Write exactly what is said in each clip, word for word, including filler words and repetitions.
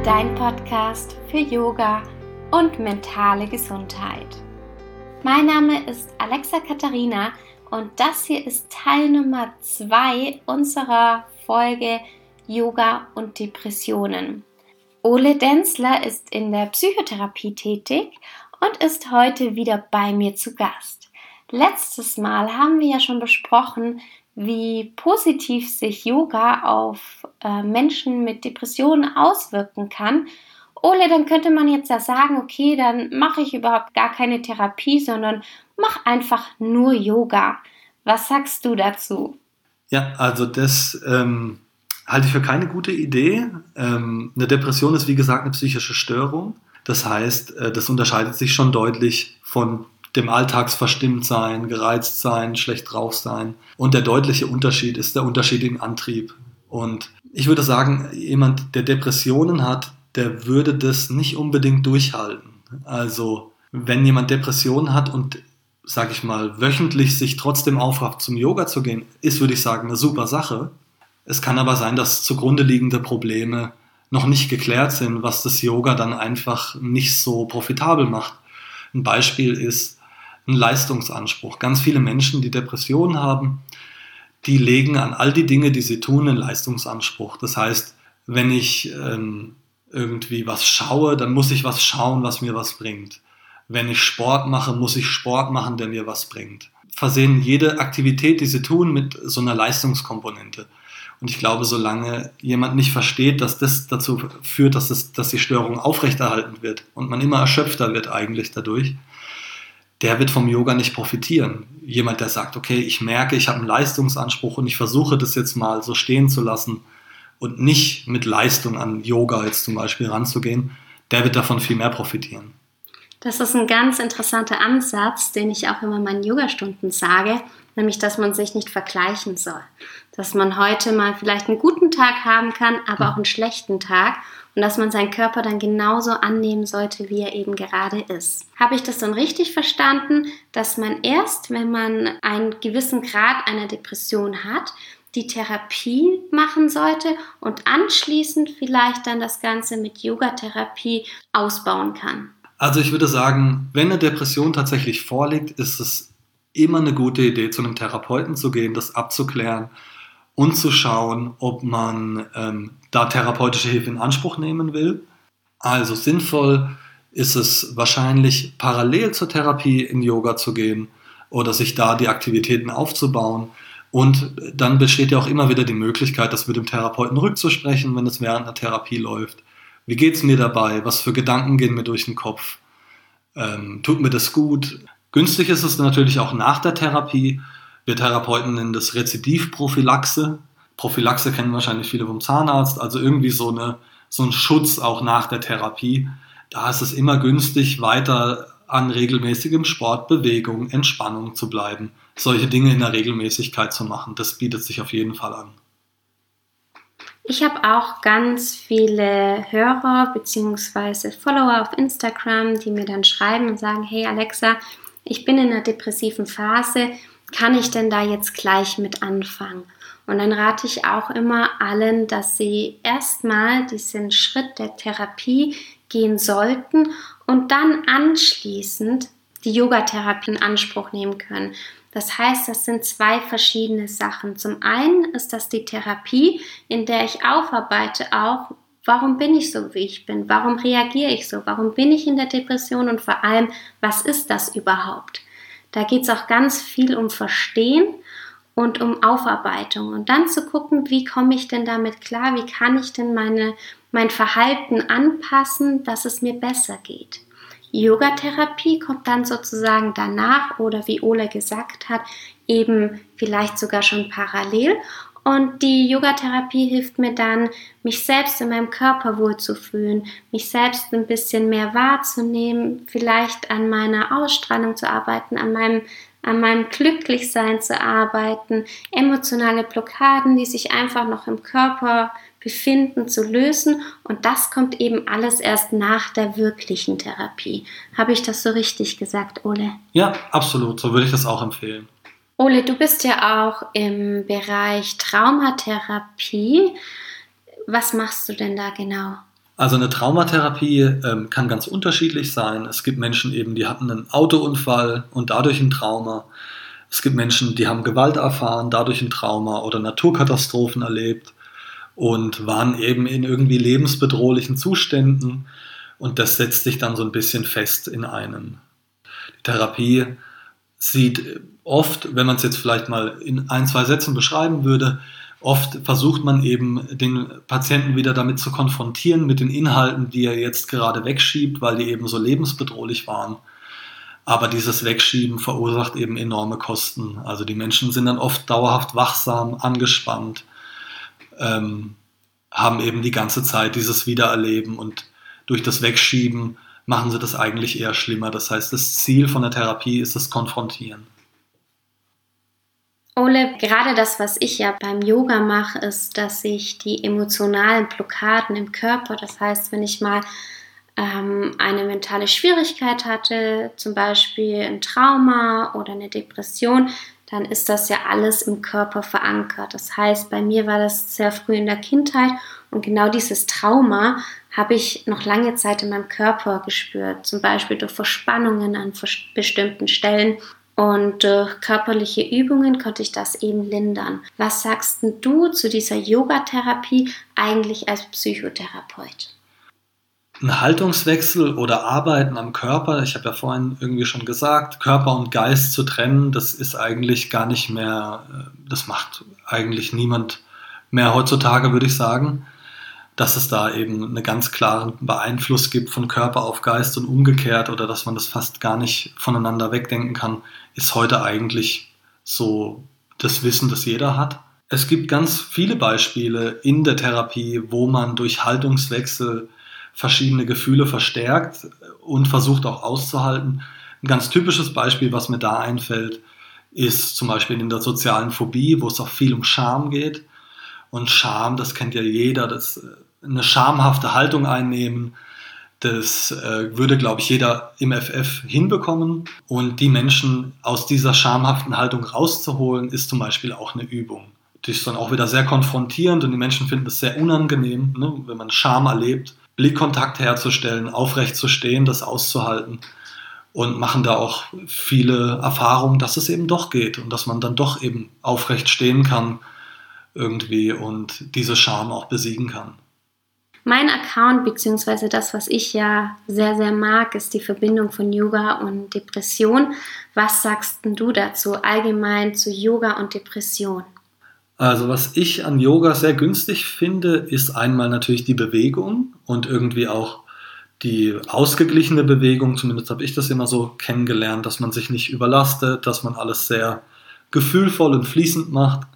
dein Podcast für Yoga und mentale Gesundheit. Mein Name ist Alexa Katharina und das hier ist Teil Nummer zwei unserer Folge Yoga und Depressionen. Ole Denzler ist in der Psychotherapie tätig und ist heute wieder bei mir zu Gast. Letztes Mal haben wir ja schon besprochen, wie positiv sich Yoga auf äh, Menschen mit Depressionen auswirken kann. Ole, dann könnte man jetzt ja sagen, okay, dann mache ich überhaupt gar keine Therapie, sondern mach einfach nur Yoga. Was sagst du dazu? Ja, also das ähm, halte ich für keine gute Idee. Ähm, eine Depression ist wie gesagt eine psychische Störung. Das heißt, äh, das unterscheidet sich schon deutlich von dem Alltagsverstimmtsein, gereizt sein, schlecht drauf sein. Und der deutliche Unterschied ist der Unterschied im Antrieb. Und ich würde sagen, jemand, der Depressionen hat, der würde das nicht unbedingt durchhalten. Also wenn jemand Depressionen hat und, sage ich mal, wöchentlich sich trotzdem aufrafft, zum Yoga zu gehen, ist, würde ich sagen, eine super Sache. Es kann aber sein, dass zugrunde liegende Probleme noch nicht geklärt sind, was das Yoga dann einfach nicht so profitabel macht. Ein Beispiel ist ein Leistungsanspruch. Ganz viele Menschen, die Depressionen haben, die legen an all die Dinge, die sie tun, einen Leistungsanspruch. Das heißt, wenn ich ähm, irgendwie was schaue, dann muss ich was schauen, was mir was bringt. Wenn ich Sport mache, muss ich Sport machen, der mir was bringt. Versehen jede Aktivität, die sie tun, mit so einer Leistungskomponente. Und ich glaube, solange jemand nicht versteht, dass das dazu führt, dass, es, dass die Störung aufrechterhalten wird und man immer erschöpfter wird eigentlich dadurch, der wird vom Yoga nicht profitieren. Jemand, der sagt, okay, ich merke, ich habe einen Leistungsanspruch und ich versuche das jetzt mal so stehen zu lassen und nicht mit Leistung an Yoga jetzt zum Beispiel ranzugehen, der wird davon viel mehr profitieren. Das ist ein ganz interessanter Ansatz, den ich auch immer in meinen Yogastunden sage, nämlich, dass man sich nicht vergleichen soll. Dass man heute mal vielleicht einen guten Tag haben kann, aber auch einen schlechten Tag und dass man seinen Körper dann genauso annehmen sollte, wie er eben gerade ist. Habe ich das dann richtig verstanden, dass man erst, wenn man einen gewissen Grad einer Depression hat, die Therapie machen sollte und anschließend vielleicht dann das Ganze mit Yogatherapie ausbauen kann? Also ich würde sagen, wenn eine Depression tatsächlich vorliegt, ist es immer eine gute Idee, zu einem Therapeuten zu gehen, das abzuklären und zu schauen, ob man ähm, da therapeutische Hilfe in Anspruch nehmen will. Also sinnvoll ist es wahrscheinlich, parallel zur Therapie in Yoga zu gehen oder sich da die Aktivitäten aufzubauen. Und dann besteht ja auch immer wieder die Möglichkeit, das mit dem Therapeuten rückzusprechen, wenn es während einer Therapie läuft. Wie geht es mir dabei? Was für Gedanken gehen mir durch den Kopf? Ähm, tut mir das gut? Günstig ist es natürlich auch nach der Therapie. Wir Therapeuten nennen das Rezidivprophylaxe. Prophylaxe kennen wahrscheinlich viele vom Zahnarzt, also irgendwie so, eine, so ein Schutz auch nach der Therapie. Da ist es immer günstig, weiter an regelmäßigem Sport, Bewegung, Entspannung zu bleiben. Solche Dinge in der Regelmäßigkeit zu machen, das bietet sich auf jeden Fall an. Ich habe auch ganz viele Hörer bzw. Follower auf Instagram, die mir dann schreiben und sagen, hey Alexa, ich bin in einer depressiven Phase, kann ich denn da jetzt gleich mit anfangen? Und dann rate ich auch immer allen, dass sie erstmal diesen Schritt der Therapie gehen sollten und dann anschließend die Yogatherapie in Anspruch nehmen können. Das heißt, das sind zwei verschiedene Sachen. Zum einen ist das die Therapie, in der ich aufarbeite auch, warum bin ich so, wie ich bin? Warum reagiere ich so? Warum bin ich in der Depression? Und vor allem, was ist das überhaupt? Da geht es auch ganz viel um Verstehen und um Aufarbeitung. Und dann zu gucken, wie komme ich denn damit klar? Wie kann ich denn meine, mein Verhalten anpassen, dass es mir besser geht? Yogatherapie kommt dann sozusagen danach oder wie Ole gesagt hat, eben vielleicht sogar schon parallel. Und die Yogatherapie hilft mir dann, mich selbst in meinem Körper wohlzufühlen, mich selbst ein bisschen mehr wahrzunehmen, vielleicht an meiner Ausstrahlung zu arbeiten, an meinem, an meinem Glücklichsein zu arbeiten, emotionale Blockaden, die sich einfach noch im Körper befinden, zu lösen. Und das kommt eben alles erst nach der wirklichen Therapie. Habe ich das so richtig gesagt, Ole? Ja, absolut. So würde ich das auch empfehlen. Ole, du bist ja auch im Bereich Traumatherapie. Was machst du denn da genau? Also eine Traumatherapie ähm, kann ganz unterschiedlich sein. Es gibt Menschen eben, die hatten einen Autounfall und dadurch ein Trauma. Es gibt Menschen, die haben Gewalt erfahren, dadurch ein Trauma oder Naturkatastrophen erlebt und waren eben in irgendwie lebensbedrohlichen Zuständen und das setzt sich dann so ein bisschen fest in einem. Die Therapie sieht oft, wenn man es jetzt vielleicht mal in ein, zwei Sätzen beschreiben würde, oft versucht man eben den Patienten wieder damit zu konfrontieren mit den Inhalten, die er jetzt gerade wegschiebt, weil die eben so lebensbedrohlich waren. Aber dieses Wegschieben verursacht eben enorme Kosten. Also die Menschen sind dann oft dauerhaft wachsam, angespannt, ähm, haben eben die ganze Zeit dieses Wiedererleben und durch das Wegschieben machen sie das eigentlich eher schlimmer. Das heißt, das Ziel von der Therapie ist das Konfrontieren. Ole, gerade das, was ich ja beim Yoga mache, ist, dass ich die emotionalen Blockaden im Körper, das heißt, wenn ich mal ähm, eine mentale Schwierigkeit hatte, zum Beispiel ein Trauma oder eine Depression, dann ist das ja alles im Körper verankert. Das heißt, bei mir war das sehr früh in der Kindheit und genau dieses Trauma habe ich noch lange Zeit in meinem Körper gespürt, zum Beispiel durch Verspannungen an bestimmten Stellen. Und durch körperliche Übungen konnte ich das eben lindern. Was sagst denn du zu dieser Yogatherapie eigentlich als Psychotherapeut? Ein Haltungswechsel oder Arbeiten am Körper, ich habe ja vorhin irgendwie schon gesagt, Körper und Geist zu trennen, das ist eigentlich gar nicht mehr, das macht eigentlich niemand mehr heutzutage, würde ich sagen. Dass es da eben einen ganz klaren Beeinfluss gibt von Körper auf Geist und umgekehrt oder dass man das fast gar nicht voneinander wegdenken kann, ist heute eigentlich so das Wissen, das jeder hat. Es gibt ganz viele Beispiele in der Therapie, wo man durch Haltungswechsel verschiedene Gefühle verstärkt und versucht auch auszuhalten. Ein ganz typisches Beispiel, was mir da einfällt, ist zum Beispiel in der sozialen Phobie, wo es auch viel um Scham geht. Und Scham, das kennt ja jeder, das eine schamhafte Haltung einnehmen, das äh, würde, glaube ich, jeder im F F hinbekommen. Und die Menschen aus dieser schamhaften Haltung rauszuholen, ist zum Beispiel auch eine Übung. Die ist dann auch wieder sehr konfrontierend und die Menschen finden es sehr unangenehm, ne, wenn man Scham erlebt, Blickkontakt herzustellen, aufrecht zu stehen, das auszuhalten und machen da auch viele Erfahrungen, dass es eben doch geht und dass man dann doch eben aufrecht stehen kann irgendwie und diese Scham auch besiegen kann. Mein Account, beziehungsweise das, was ich ja sehr, sehr mag, ist die Verbindung von Yoga und Depression. Was sagst denn du dazu allgemein zu Yoga und Depression? Also was ich an Yoga sehr günstig finde, ist einmal natürlich die Bewegung und irgendwie auch die ausgeglichene Bewegung. Zumindest habe ich das immer so kennengelernt, dass man sich nicht überlastet, dass man alles sehr gefühlvoll und fließend macht.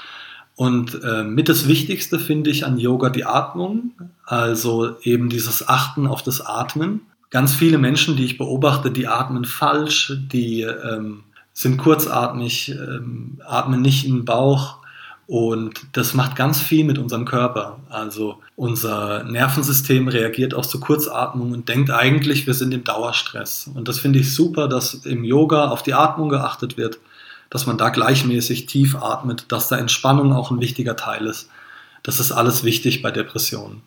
Und äh, mit das Wichtigste finde ich an Yoga die Atmung, also eben dieses Achten auf das Atmen. Ganz viele Menschen, die ich beobachte, die atmen falsch, die ähm, sind kurzatmig, ähm, atmen nicht in den Bauch und das macht ganz viel mit unserem Körper. Also unser Nervensystem reagiert auch zu Kurzatmung und denkt eigentlich, wir sind im Dauerstress. Und das finde ich super, dass im Yoga auf die Atmung geachtet wird, dass man da gleichmäßig tief atmet, dass da Entspannung auch ein wichtiger Teil ist. Das ist alles wichtig bei Depressionen.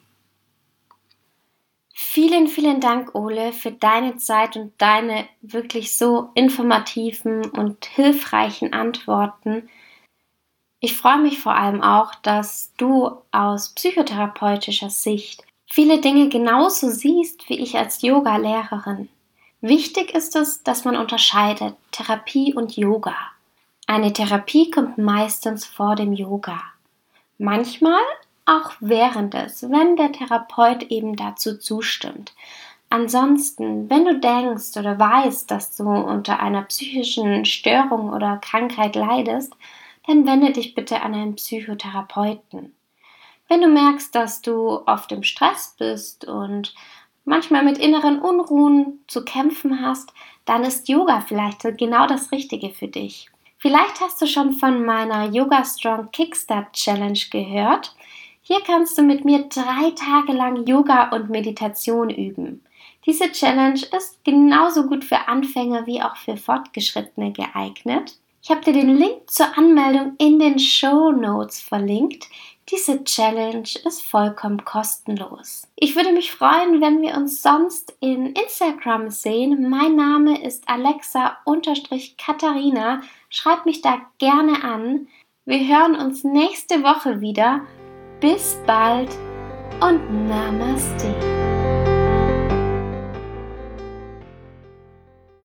Vielen, vielen Dank, Ole, für deine Zeit und deine wirklich so informativen und hilfreichen Antworten. Ich freue mich vor allem auch, dass du aus psychotherapeutischer Sicht viele Dinge genauso siehst wie ich als Yoga-Lehrerin. Wichtig ist es, dass man unterscheidet Therapie und Yoga. Eine Therapie kommt meistens vor dem Yoga. Manchmal auch während es, wenn der Therapeut eben dazu zustimmt. Ansonsten, wenn du denkst oder weißt, dass du unter einer psychischen Störung oder Krankheit leidest, dann wende dich bitte an einen Psychotherapeuten. Wenn du merkst, dass du oft im Stress bist und manchmal mit inneren Unruhen zu kämpfen hast, dann ist Yoga vielleicht genau das Richtige für dich. Vielleicht hast du schon von meiner Yoga Strong Kickstart Challenge gehört. Hier kannst du mit mir drei Tage lang Yoga und Meditation üben. Diese Challenge ist genauso gut für Anfänger wie auch für Fortgeschrittene geeignet. Ich habe dir den Link zur Anmeldung in den Shownotes verlinkt. Diese Challenge ist vollkommen kostenlos. Ich würde mich freuen, wenn wir uns sonst in Instagram sehen. Mein Name ist Alexa-Katharina. Schreibt mich da gerne an. Wir hören uns nächste Woche wieder. Bis bald und Namaste.